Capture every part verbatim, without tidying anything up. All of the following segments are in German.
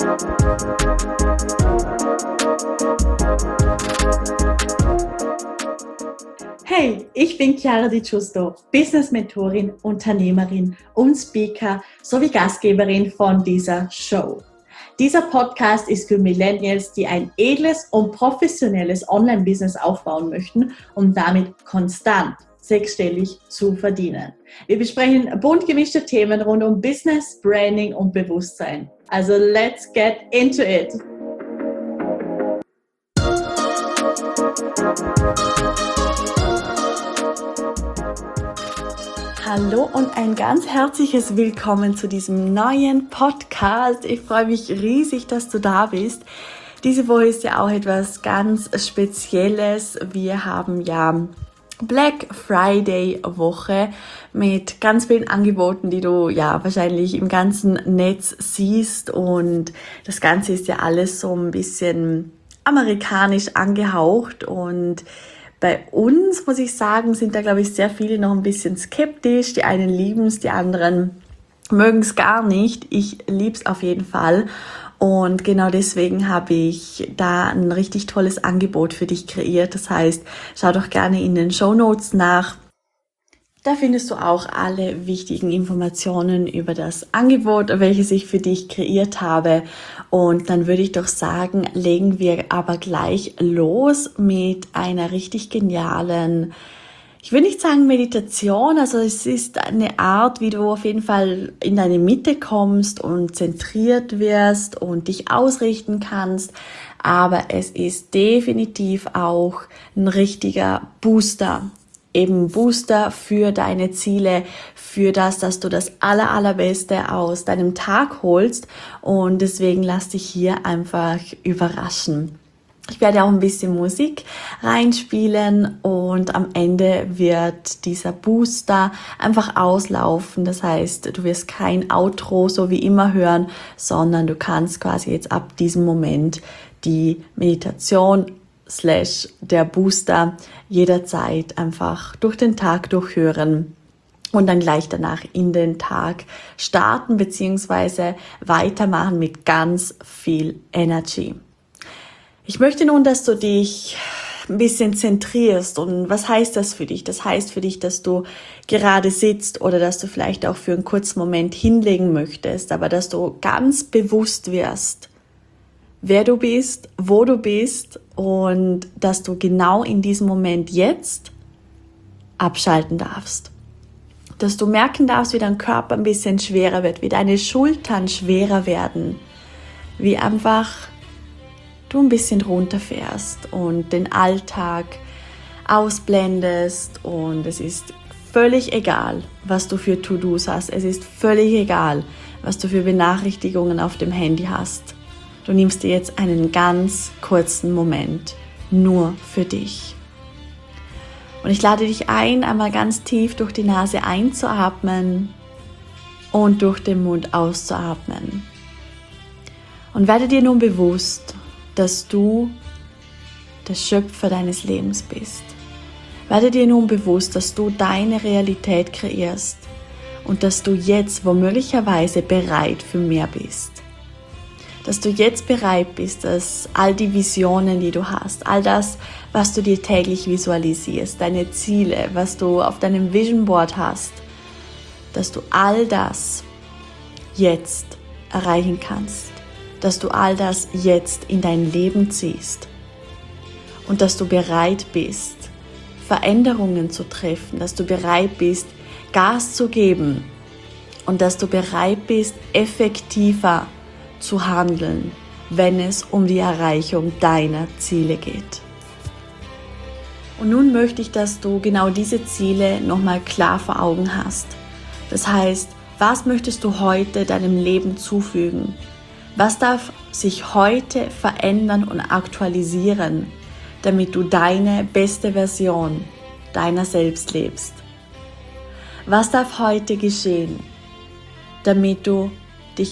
Hey, ich bin Chiara Di Giusto, Business-Mentorin, Unternehmerin und Speaker sowie Gastgeberin von dieser Show. Dieser Podcast ist für Millennials, die ein edles und professionelles Online-Business aufbauen möchten, um damit konstant sechsstellig zu verdienen. Wir besprechen bunt gemischte Themen rund um Business, Branding und Bewusstsein. Also let's get into it! Hallo und ein ganz herzliches Willkommen zu diesem neuen Podcast. Ich freue mich riesig, dass du da bist. Diese Woche ist ja auch etwas ganz Spezielles. Wir haben ja Black Friday Woche mit ganz vielen Angeboten, die du ja wahrscheinlich im ganzen Netz siehst, und das Ganze ist ja alles so ein bisschen amerikanisch angehaucht, und bei uns, muss ich sagen, sind da, glaube ich, sehr viele noch ein bisschen skeptisch. Die einen lieben es, die anderen mögen es gar nicht. Ich liebe es auf jeden Fall. Und genau deswegen habe ich da ein richtig tolles Angebot für dich kreiert. Das heißt, schau doch gerne in den Shownotes nach. Da findest du auch alle wichtigen Informationen über das Angebot, welches ich für dich kreiert habe. Und dann würde ich doch sagen, legen wir aber gleich los mit einer richtig genialen, ich will nicht sagen Meditation, also es ist eine Art, wie du auf jeden Fall in deine Mitte kommst und zentriert wirst und dich ausrichten kannst. Aber es ist definitiv auch ein richtiger Booster. Eben Booster für deine Ziele, für das, dass du das aller, allerbeste aus deinem Tag holst, und deswegen lass dich hier einfach überraschen. Ich werde auch ein bisschen Musik reinspielen und am Ende wird dieser Booster einfach auslaufen. Das heißt, du wirst kein Outro so wie immer hören, sondern du kannst quasi jetzt ab diesem Moment die Meditation slash der Booster jederzeit einfach durch den Tag durchhören und dann gleich danach in den Tag starten bzw. weitermachen mit ganz viel Energy. Ich möchte nun, dass du dich ein bisschen zentrierst. Und was heißt das für dich? Das heißt für dich, dass du gerade sitzt oder dass du vielleicht auch für einen kurzen Moment hinlegen möchtest, aber dass du ganz bewusst wirst, wer du bist, wo du bist, und dass du genau in diesem Moment jetzt abschalten darfst. Dass du merken darfst, wie dein Körper ein bisschen schwerer wird, wie deine Schultern schwerer werden, wie einfach du ein bisschen runterfährst und den Alltag ausblendest, und es ist völlig egal, was du für To-Dos hast. Es ist völlig egal, was du für Benachrichtigungen auf dem Handy hast. Du nimmst dir jetzt einen ganz kurzen Moment nur für dich. Und ich lade dich ein, einmal ganz tief durch die Nase einzuatmen und durch den Mund auszuatmen. Und werde dir nun bewusst, dass du der Schöpfer deines Lebens bist. Werde dir nun bewusst, dass du deine Realität kreierst und dass du jetzt womöglicherweise bereit für mehr bist. Dass du jetzt bereit bist, dass all die Visionen, die du hast, all das, was du dir täglich visualisierst, deine Ziele, was du auf deinem Vision Board hast, dass du all das jetzt erreichen kannst, dass du all das jetzt in dein Leben ziehst und dass du bereit bist, Veränderungen zu treffen, dass du bereit bist, Gas zu geben und dass du bereit bist, effektiver zu handeln, wenn es um die Erreichung deiner Ziele geht. Und nun möchte ich, dass du genau diese Ziele nochmal klar vor Augen hast. Das heißt, was möchtest du heute deinem Leben zufügen? Was darf sich heute verändern und aktualisieren, damit du deine beste Version deiner selbst lebst? Was darf heute geschehen, damit du dich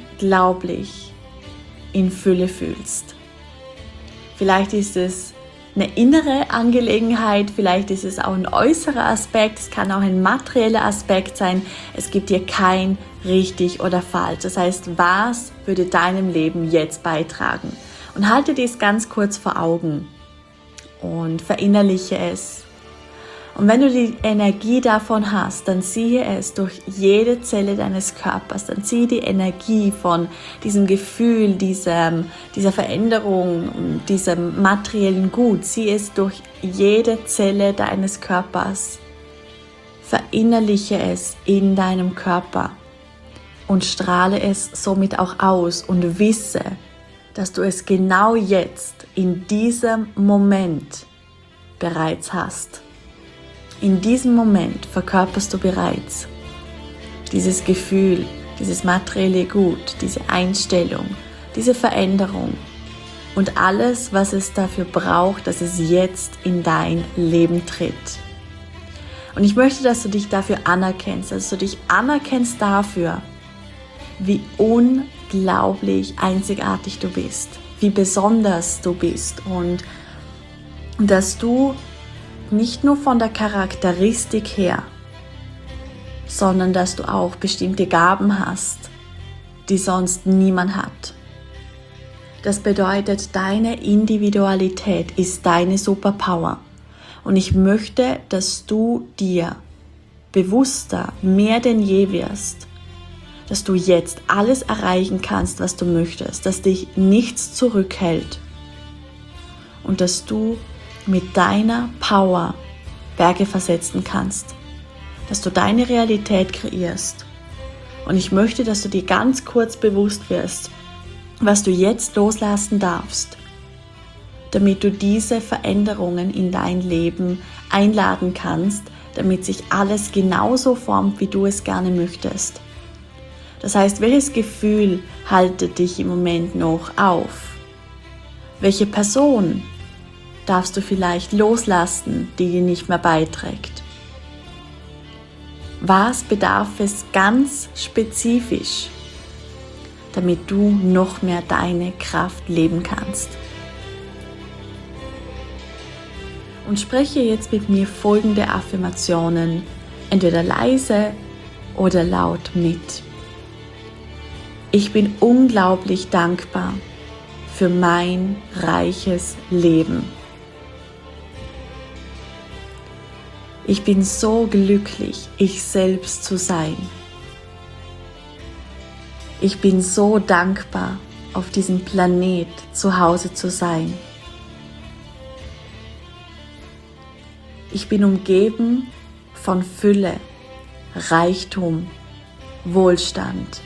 unglaublich in Fülle fühlst? Vielleicht ist es eine innere Angelegenheit, vielleicht ist es auch ein äußerer Aspekt, es kann auch ein materieller Aspekt sein. Es gibt hier kein richtig oder falsch. Das heißt, was würde deinem Leben jetzt beitragen? Und halte dies ganz kurz vor Augen und verinnerliche es. Und wenn du die Energie davon hast, dann ziehe es durch jede Zelle deines Körpers. Dann ziehe die Energie von diesem Gefühl, diesem, dieser Veränderung, diesem materiellen Gut. Ziehe es durch jede Zelle deines Körpers. Verinnerliche es in deinem Körper und strahle es somit auch aus und wisse, dass du es genau jetzt, in diesem Moment bereits hast. In diesem Moment verkörperst du bereits dieses Gefühl, dieses materielle Gut, diese Einstellung, diese Veränderung und alles, was es dafür braucht, dass es jetzt in dein Leben tritt. Und ich möchte, dass du dich dafür anerkennst, dass du dich anerkennst dafür, wie unglaublich einzigartig du bist, wie besonders du bist und dass du nicht nur von der Charakteristik her, sondern dass du auch bestimmte Gaben hast, die sonst niemand hat. Das bedeutet, deine Individualität ist deine Superpower. Und ich möchte, dass du dir bewusster, mehr denn je wirst, dass du jetzt alles erreichen kannst, was du möchtest, dass dich nichts zurückhält und dass du mit deiner Power Berge versetzen kannst, dass du deine Realität kreierst. Und ich möchte, dass du dir ganz kurz bewusst wirst, was du jetzt loslassen darfst, damit du diese Veränderungen in dein Leben einladen kannst, damit sich alles genauso formt, wie du es gerne möchtest. Das heißt, welches Gefühl haltet dich im Moment noch auf? Welche Person darfst du vielleicht loslassen, die dir nicht mehr beiträgt? Was bedarf es ganz spezifisch, damit du noch mehr deine Kraft leben kannst? Und spreche jetzt mit mir folgende Affirmationen, entweder leise oder laut mit. Ich bin unglaublich dankbar für mein reiches Leben. Ich bin so glücklich, ich selbst zu sein. Ich bin so dankbar, auf diesem Planet zu Hause zu sein. Ich bin umgeben von Fülle, Reichtum, Wohlstand.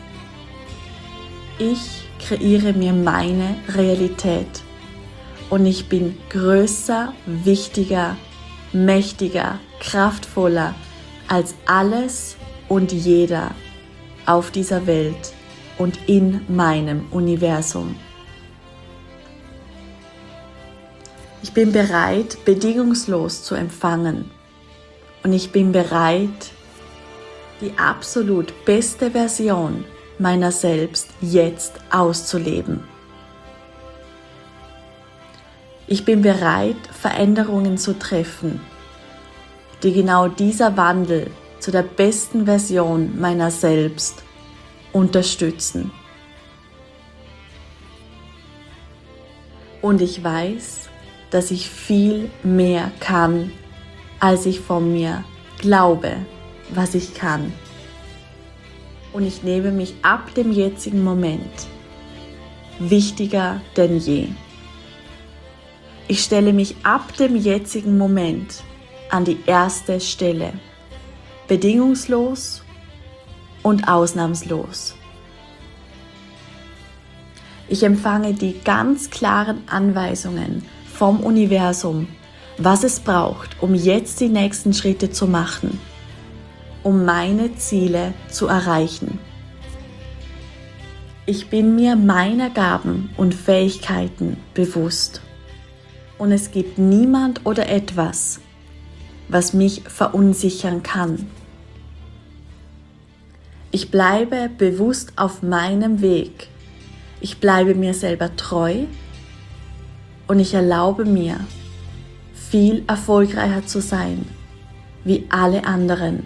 Ich kreiere mir meine Realität und ich bin größer, wichtiger, mächtiger, kraftvoller als alles und jeder auf dieser Welt und in meinem Universum. Ich bin bereit, bedingungslos zu empfangen und ich bin bereit, die absolut beste Version meiner selbst jetzt auszuleben. Ich bin bereit, Veränderungen zu treffen, die genau dieser Wandel zu der besten Version meiner selbst unterstützen. Und ich weiß, dass ich viel mehr kann, als ich von mir glaube, was ich kann. Und ich nehme mich ab dem jetzigen Moment wichtiger denn je. Ich stelle mich ab dem jetzigen Moment an die erste Stelle, bedingungslos und ausnahmslos. Ich empfange die ganz klaren Anweisungen vom Universum, was es braucht, um jetzt die nächsten Schritte zu machen, um meine Ziele zu erreichen. Ich bin mir meiner Gaben und Fähigkeiten bewusst. Und es gibt niemand oder etwas, was mich verunsichern kann. Ich bleibe bewusst auf meinem Weg. Ich bleibe mir selber treu und ich erlaube mir, viel erfolgreicher zu sein wie alle anderen.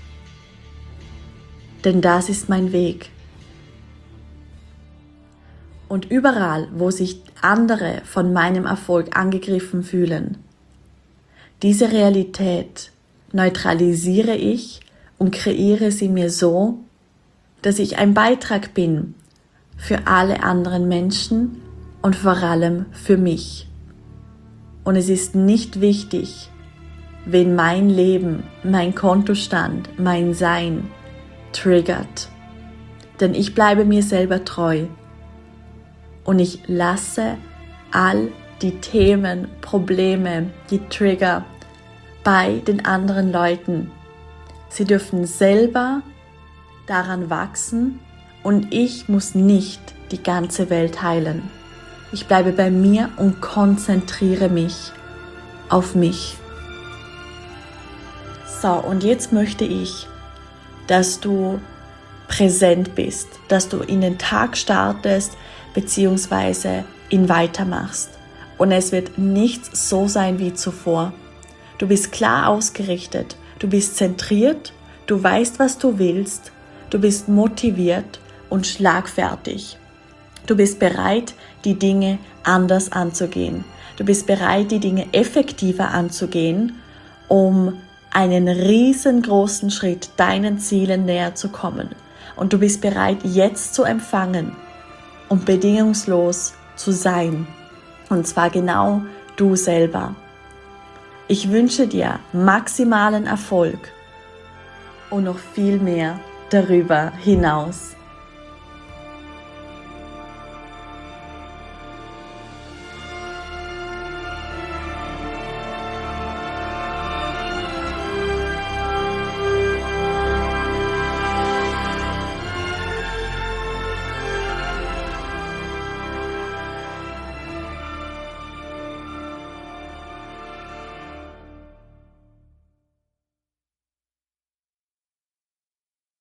Denn das ist mein Weg. Und überall, wo sich andere von meinem Erfolg angegriffen fühlen, diese Realität neutralisiere ich und kreiere sie mir so, dass ich ein Beitrag bin für alle anderen Menschen und vor allem für mich. Und es ist nicht wichtig, wen mein Leben, mein Kontostand, mein Sein triggert. Denn ich bleibe mir selber treu und ich lasse all die Themen, Probleme, die Trigger bei den anderen Leuten. Sie dürfen selber daran wachsen und ich muss nicht die ganze Welt heilen. Ich bleibe bei mir und konzentriere mich auf mich. So, und jetzt möchte ich, dass du präsent bist, dass du in den Tag startest bzw. ihn weitermachst. Und es wird nichts so sein wie zuvor. Du bist klar ausgerichtet, du bist zentriert, du weißt, was du willst, du bist motiviert und schlagfertig. Du bist bereit, die Dinge anders anzugehen. Du bist bereit, die Dinge effektiver anzugehen, um einen riesengroßen Schritt deinen Zielen näher zu kommen. Und du bist bereit, jetzt zu empfangen und bedingungslos zu sein. Und zwar genau du selber. Ich wünsche dir maximalen Erfolg und noch viel mehr darüber hinaus.